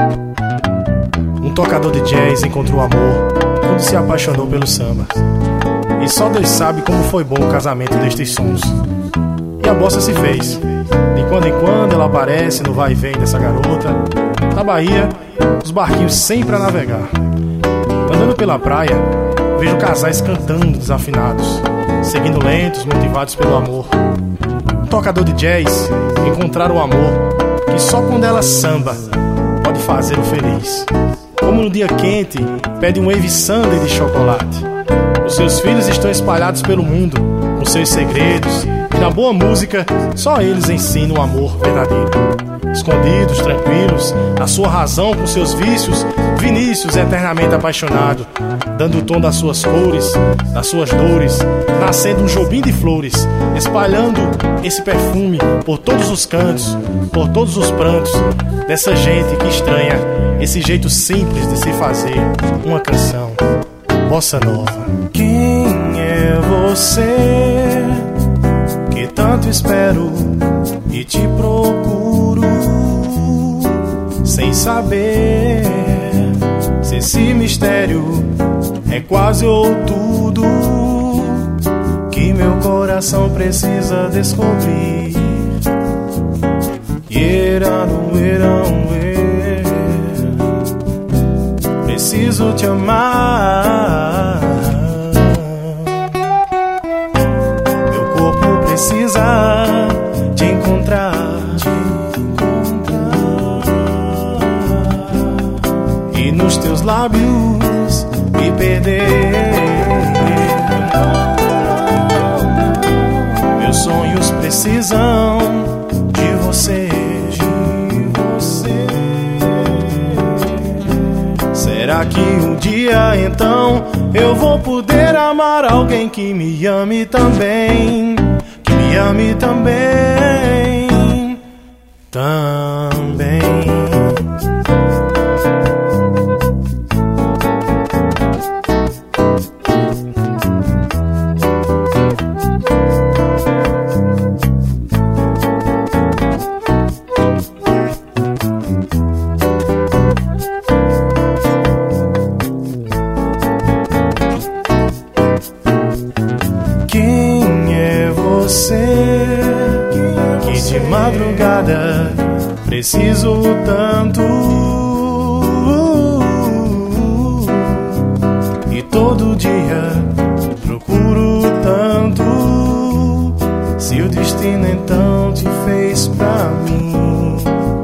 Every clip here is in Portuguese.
Um tocador de jazz encontrou amor quando se apaixonou pelo samba. E só Deus sabe como foi bom o casamento destes sons. E a bossa se fez. De quando em quando ela aparece no vai e vem dessa garota. Na Bahia, os barquinhos sempre a navegar. Andando pela praia, vejo casais cantando desafinados, seguindo lentos, motivados pelo amor. Um tocador de jazz encontrar o amor que só quando ela samba pode fazê-lo feliz. Como no dia quente, pede um wave sundae de chocolate. Os seus filhos estão espalhados pelo mundo, com seus segredos, e na boa música, só eles ensinam o amor verdadeiro. Escondidos, tranquilos, a sua razão com seus vícios, Vinícius é eternamente apaixonado, dando o tom das suas cores, das suas dores, nascendo um jobim de flores, espalhando esse perfume por todos os cantos, por todos os prantos, dessa gente que estranha esse jeito simples de se fazer uma canção bossa nova. Quem é você que tanto espero e te procuro, sem saber se esse mistério é quase ou tudo que meu coração precisa descobrir. Preciso te amar. Meu corpo precisa te encontrar. E nos teus lábios me perder. Meus sonhos precisam de você. Será que um dia então eu vou poder amar alguém que me ame também? Que me ame também. Também. Que de madrugada preciso tanto, e todo dia procuro tanto. Se o destino então te fez pra mim,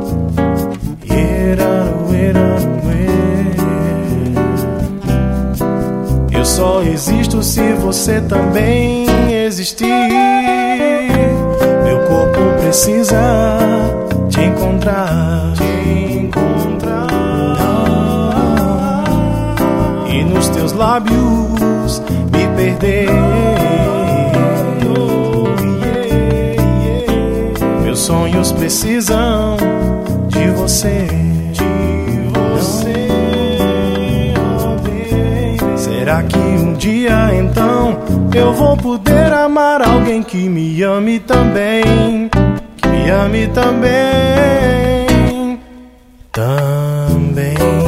eu só existo se você também existir. Meu corpo precisa te encontrar, e nos teus lábios me perder. Meus sonhos precisam de você. Será que um dia então eu vou poder amar alguém que me ame também? Que me ame também. Também.